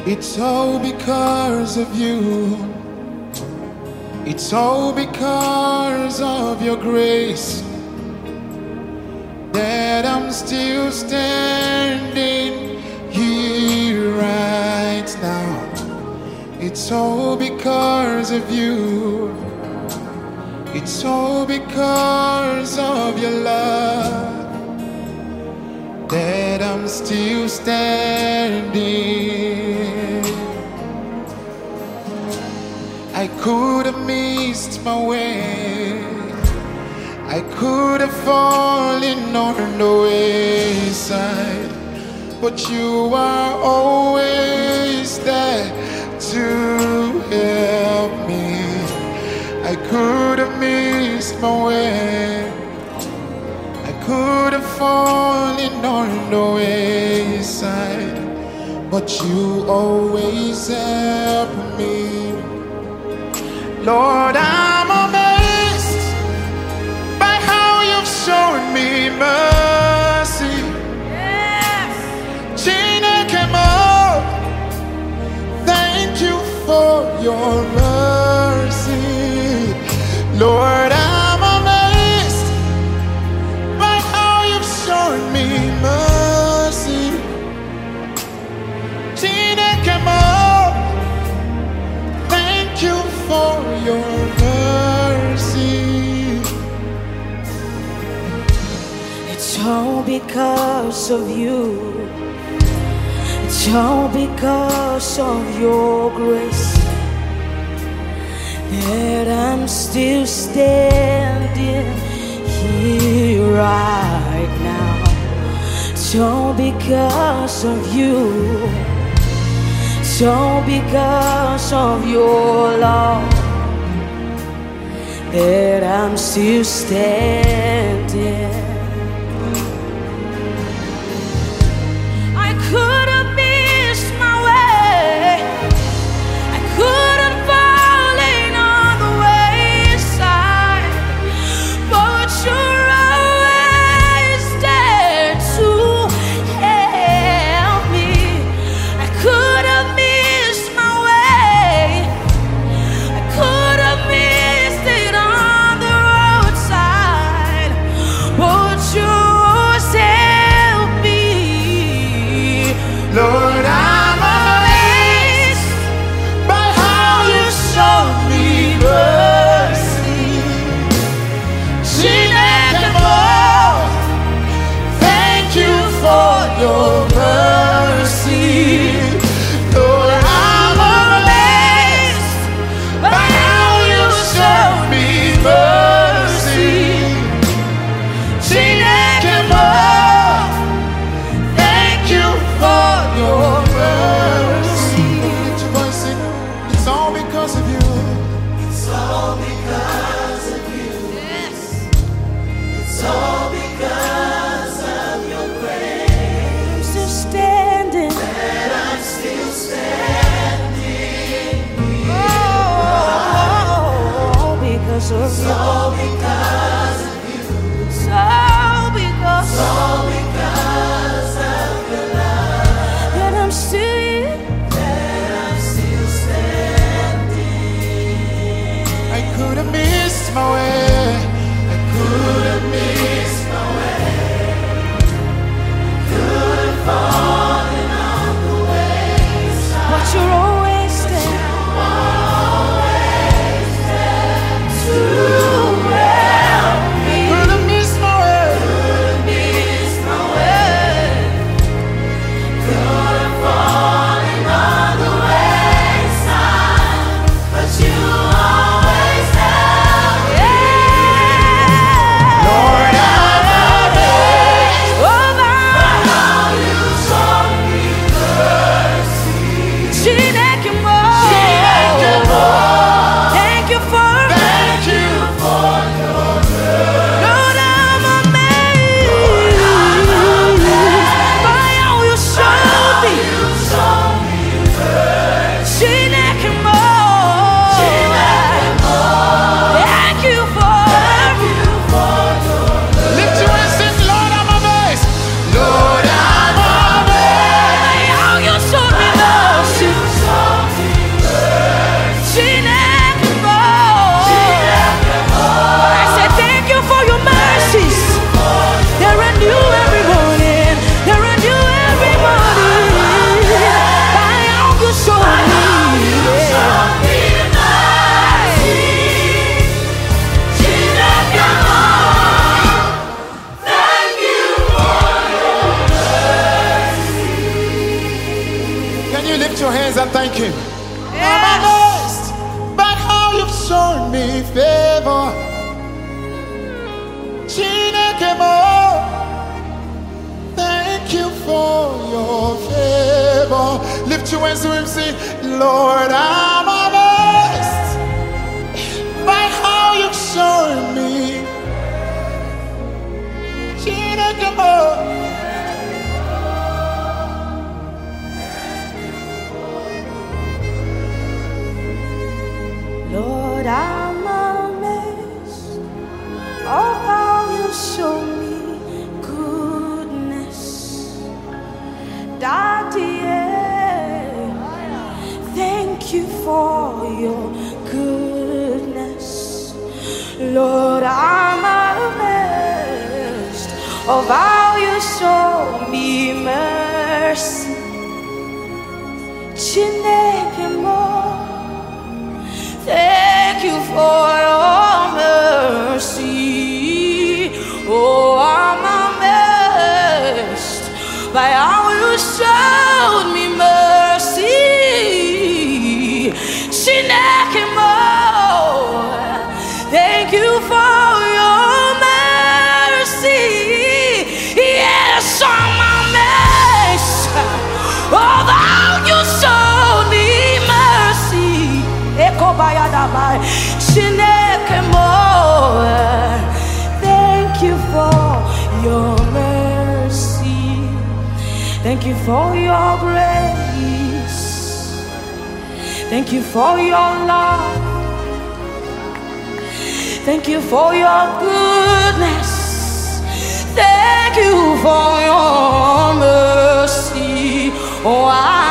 It's all because of you. It's all because of your grace that I'm still standing here right now. It's all because of you. It's all because of your love that I'm still standing. I could have missed my way. I could have fallen on the wayside, but you are always there to help me. I could have missed my way. I could have fallen on the wayside, but you always help me. Lord, I'm amazed by how you've shown me mercy. Yes. Chinekemo, thank you for your mercy. Lord, I'm amazed by how you've shown me mercy. Chinekemo, thank you for your mercy. It's all because of you. It's all because of your grace that I'm still standing here right now. It's all because of you. It's all because of your love that I'm still standing. I could have missed my way. I could have fallen on the wayside, but you're always there to help me. I could have missed my way. I could have missed it on the roadside, Thank Him. I'm Yes. amazed by how you've shown me favor. Chineke mo, thank you for your favor. Lift your hands to Him, say, Lord, I'm amazed by how you've shown me. Chineke mo. Lord, I'm amazed of how you show me goodness. Daddy, thank you for your goodness. Lord, I'm amazed of how you show me mercy. Chineke mo, thank you for your mercy. Oh, I'm amazed by how you showed me mercy. Chineke mo, thank you for your mercy. Yes, I'm amazed of how you showed me mercy. Chineke mo, thank you for your mercy. Thank you for your grace. Thank you for your love. Thank you for your goodness. Thank you for your mercy. Oh,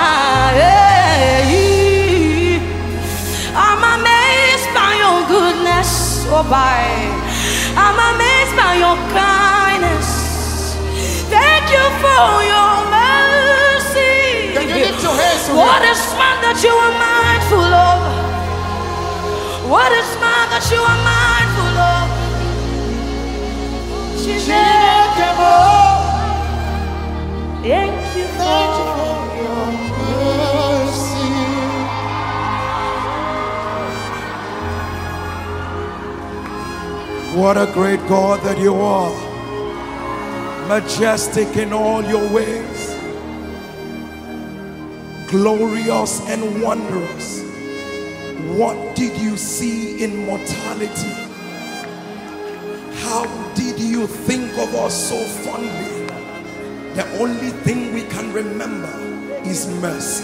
I'm amazed by your goodness, oh bye. I'm amazed by your kindness. Thank you for your mercy. Can you lift your hands to What Him? is man that you are mindful of? What is man that you are mindful of? Chineke mo, Thank you thank you for for your mercy. What a great God that you are. Majestic in all your ways. Glorious and wondrous. What did you see in mortality? How did you think of us so fondly? The only thing we can remember is mercy.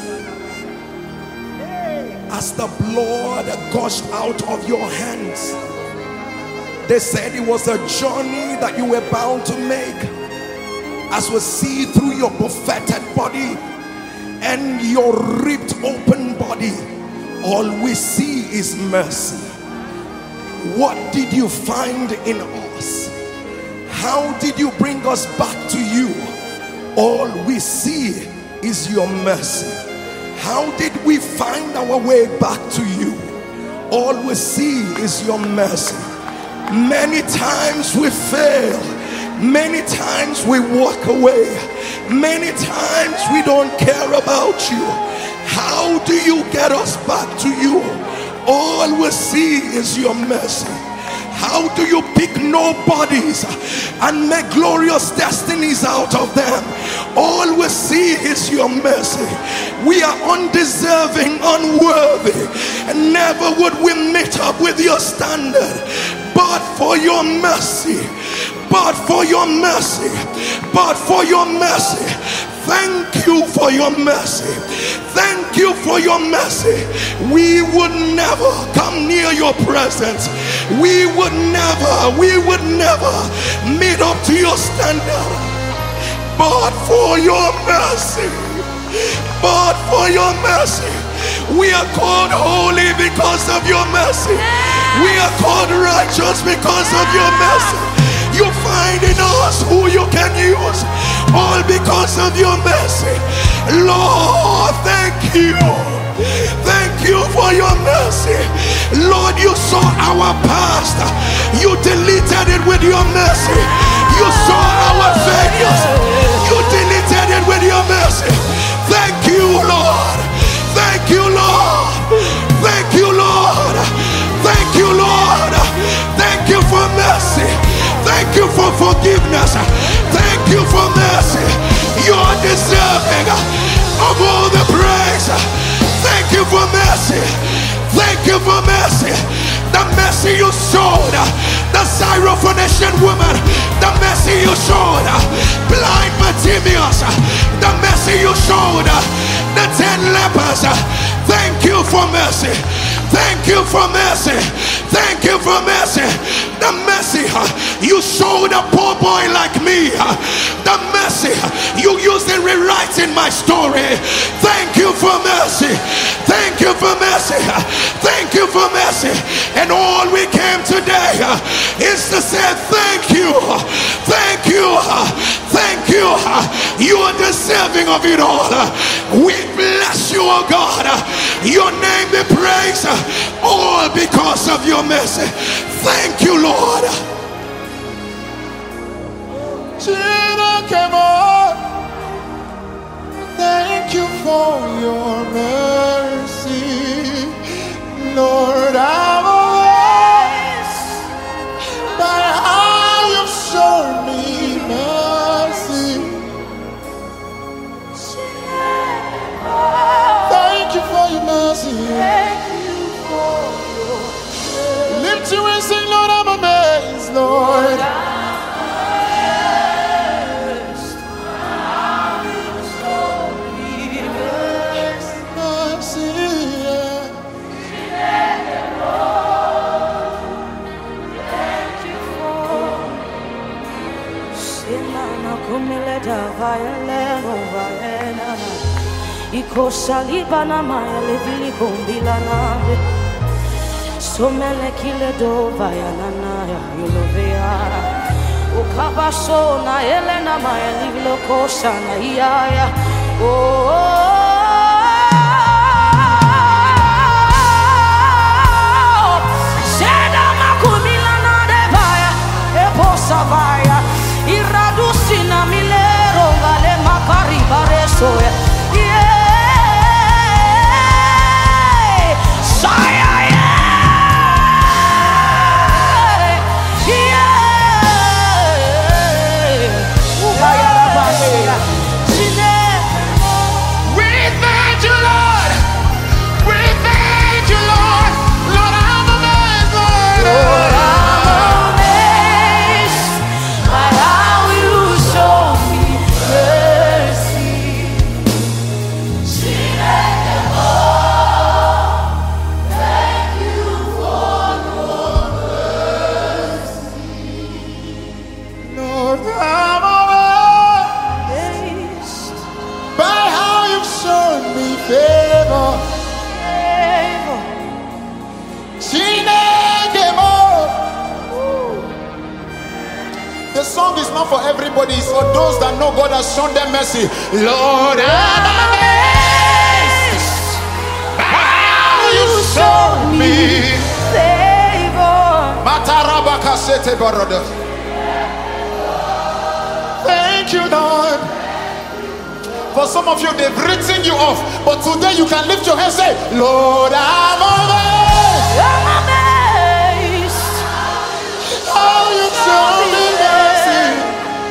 As the blood gushed out of your hands, they said it was a journey that you were bound to make. As we see through your buffeted body and your ripped open body, all we see is mercy. What did you find in us? How did you bring us back to you? All we see is your mercy. How did we find our way back to you? All we see is your mercy. Many times we fail. Many times we walk away. Many times we don't care about you. How do you get us back to you? All we see is your mercy. How do you pick nobodies and make glorious destinies out of them? All we see is your mercy. We are undeserving, unworthy, and never would we meet up with your standard. But for your mercy, but for your mercy, but for your mercy. Thank you for your mercy. Thank you for your mercy. We would never come near your presence. We would never meet up to your standard. But for your mercy, but for your mercy, we are called holy because of your mercy. We are called righteous because of your mercy. You find in us who you can use, all because of your mercy. Lord, thank you. Thank you for your mercy. Lord, you saw our past. You deleted it with your mercy. You saw our failures. You deleted it with your mercy. Thank you, Lord. Thank Jesus. Thank you for mercy. You are deserving of all the praise. Thank you for mercy. Thank you for mercy. The mercy you showed the Syrophoenician woman, the mercy you showed blind Bartimaeus, the mercy you showed the 10 lepers. Thank you for mercy. Thank you for mercy. Thank you for mercy. The mercy you showed a poor boy like me. The mercy you used in rewriting my story. Thank you for mercy. Thank you for mercy. Thank you for mercy. And all we came today is to say thank you. Thank you. Thank you. You are deserving of it all. We bless you, oh God. Your name be praised. All because of your mercy. Thank you, Lord. Thank you for your mercy, Lord. I'm amazed by how you've shown me mercy. Thank you for your mercy. Lift you and sing, Lord, I'm amazed, Lord. Somele kile do vaya nana ya yulovea ukabasona elena maya livlo kosana iya seda makumila na de vaya eposa vaya iradusina milero vale makari bareso The song is not for everybody, it's for those that know God has shown them mercy. Lord, I'm amazed how you showed me favor. Thank you, Lord. For some of you, they've written you off, but today you can lift your hands and say, Lord, I'm amazed. I'm amazed how you showed me mercy.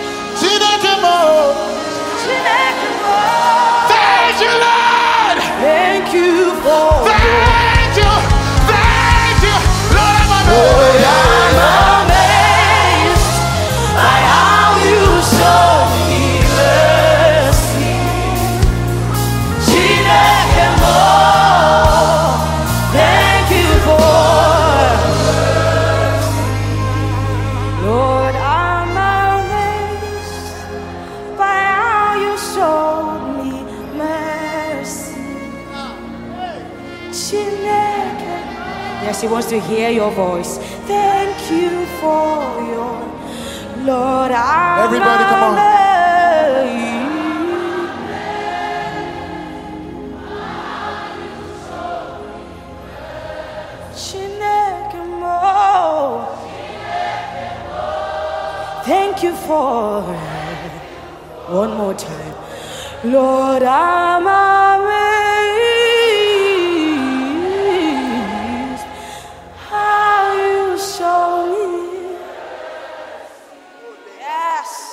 Thank you, Lord. Thank you for thank you, Lord. I'm amazed by how you show me mercy. Thank you for Lord, I'm amazed by how you showed me mercy. Yes, he wants to hear your voice. Thank you for your Lord. I'm Everybody, come on. amazed. Thank you for one more time. Lord, I'm amazed how you show me. Yes.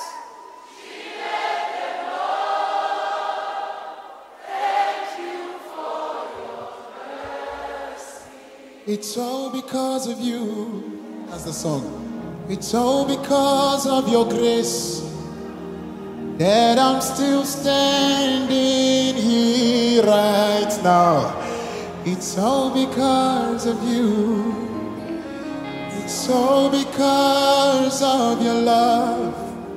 It's all because of you. That's the song. It's all because of your grace that I'm still standing here right now. It's all because of you. It's all because of your love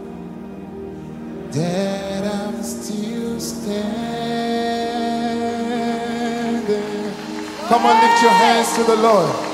that I'm still standing. Come on, lift your hands to the Lord.